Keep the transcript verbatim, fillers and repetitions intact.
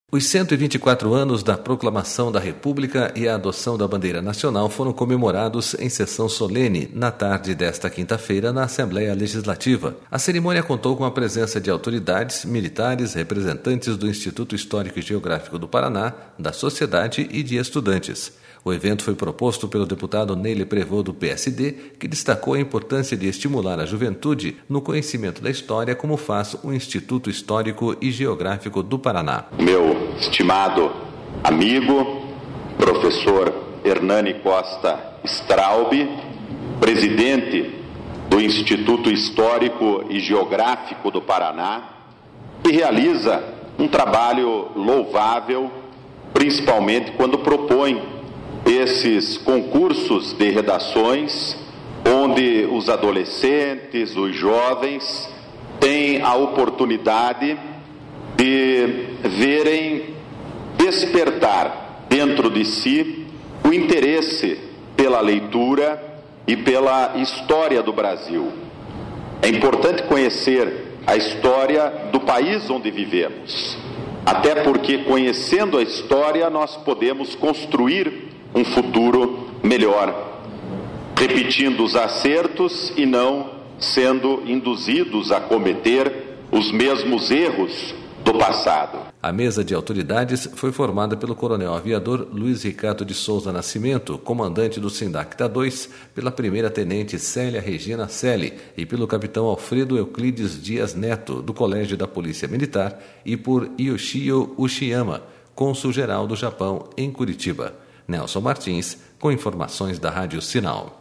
Os cento e vinte e quatro anos da Proclamação da República e a adoção da bandeira nacional foram comemorados em sessão solene na tarde desta quinta-feira na Assembleia Legislativa. A cerimônia contou com a presença de autoridades, militares, representantes do Instituto Histórico e Geográfico do Paraná, da sociedade e de estudantes. O evento foi proposto pelo deputado Neile Prevot do P S D, que destacou a importância de estimular a juventude no conhecimento da história, como faz o Instituto Histórico e Geográfico do Paraná. Meu estimado amigo, professor Hernani Costa Straub, presidente do Instituto Histórico e Geográfico do Paraná, que realiza um trabalho louvável, principalmente quando propõe esses concursos de redações, onde os adolescentes, os jovens, têm a oportunidade de verem despertar dentro de si o interesse pela leitura e pela história do Brasil. É importante conhecer a história do país onde vivemos, até porque, conhecendo a história, nós podemos construir um futuro melhor, repetindo os acertos e não sendo induzidos a cometer os mesmos erros do passado. A mesa de autoridades foi formada pelo coronel aviador Luiz Ricardo de Souza Nascimento, comandante do Sindacta dois, pela primeira-tenente Célia Regina Selle e pelo capitão Alfredo Euclides Dias Neto, do Colégio da Polícia Militar, e por Yoshio Uchiyama, cônsul-geral do Japão em Curitiba. Nelson Martins, com informações da Rádio Sinal.